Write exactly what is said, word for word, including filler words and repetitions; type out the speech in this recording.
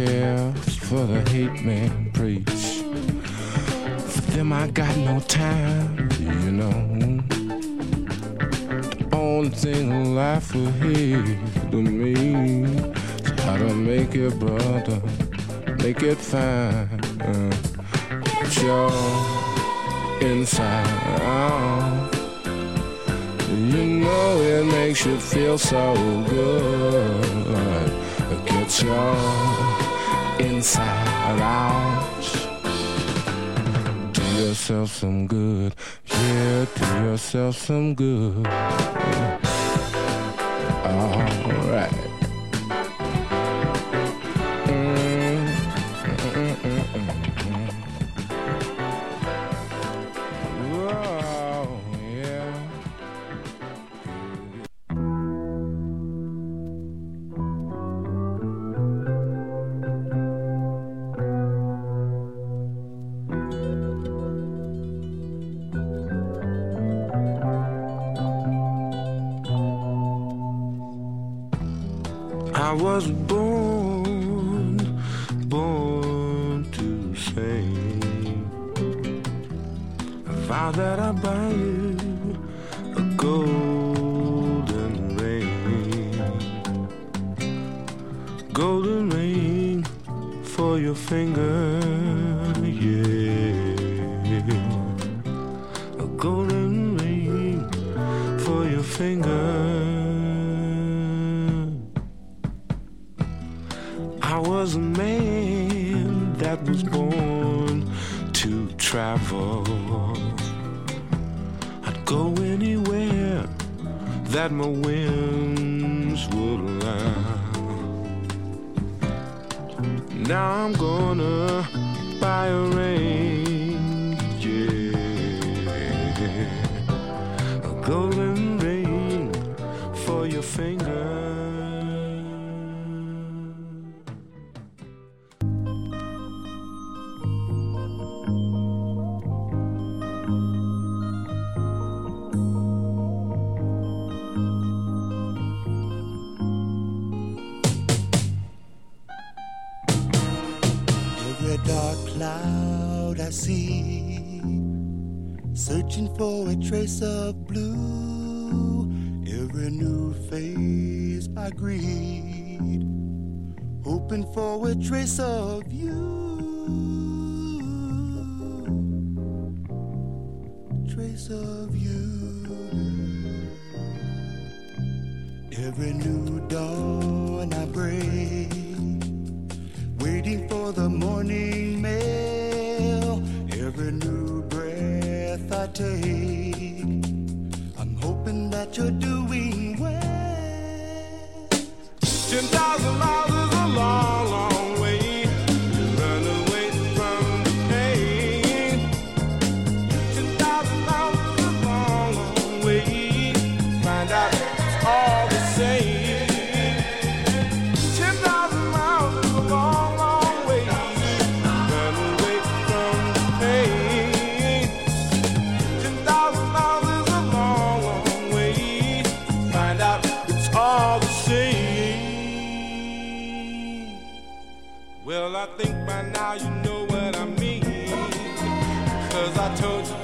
care for the hate man preach. For them I got no time, you know. The only thing alive for here to me is how to make it, brother, make it fine. Uh, get your inside out. You know it makes you feel so good. Get your inside out. Do yourself some good. Yeah, do yourself some good. Alright. I was born, born to sing. I vow that I'll buy you a golden ring, golden ring for your finger, yeah, a golden ring for your finger. I was a man that was born to travel. I'd go anywhere that my wings would allow. Now I'm gonna buy a ring, yeah, a golden ring for your finger. Cloud I see, searching for a trace of blue. Every new face I greet, hoping for a trace of you, trace of you. Every new dawn I break, waiting for the morning mail. Every new breath I take, I'm hoping that you're doing well. Ten thousand miles is a long, long way to run away from the pain. Ten thousand miles is a long, long way, find out it's all the same. Well, I think by now you know what I mean, 'cause I told you